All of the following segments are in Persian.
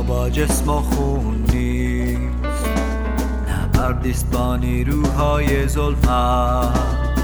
با جسم و خون نیست، نبردیست با نیروهای ظلمت.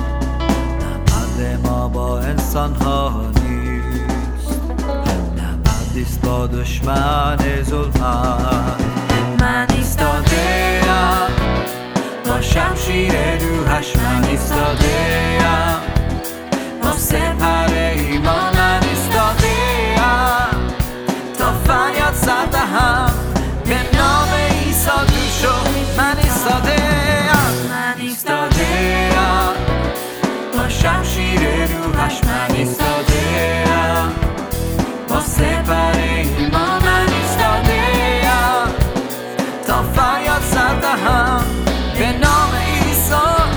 نبرد ما با انسان ها نیست، نبردیست با دشمن ظلمت. من ایستاده‌ام با شمشیر روحش، من ایستاده‌ام با سپر ایمان، من ایستاده‌ام تا فریاد سر دهم به نام عیسی دور شو. من ایستاده‌ام، من ایستاده‌ام با شمشیر روحش، من ایستاده‌ام با سپر ایمان، من ایستاده‌ام تا فریاد سر دهم به نام عیسی.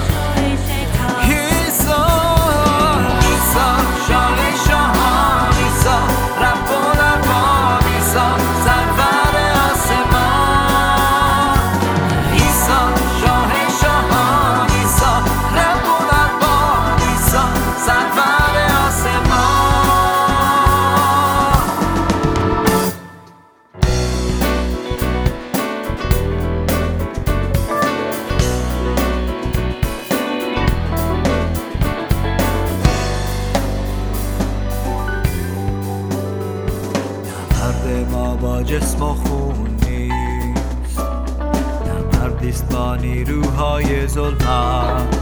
ما با جسم و خون نیست، نبردیست با نیروهای ظلمت.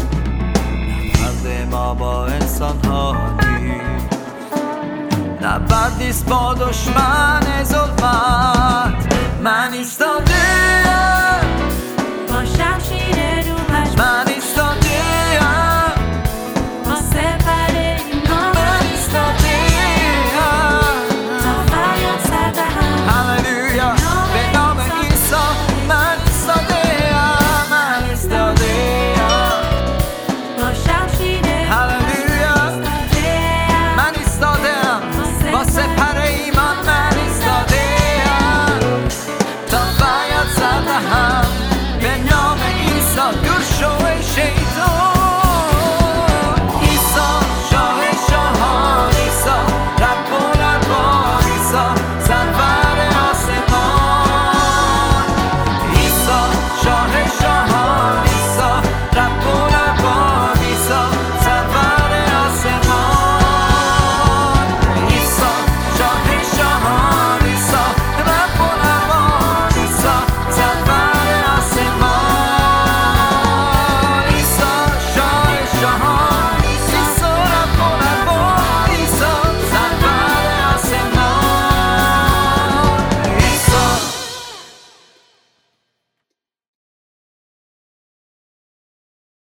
نبرد ما با انسان ها نیست، نبردیست با دشمن ظلمت. من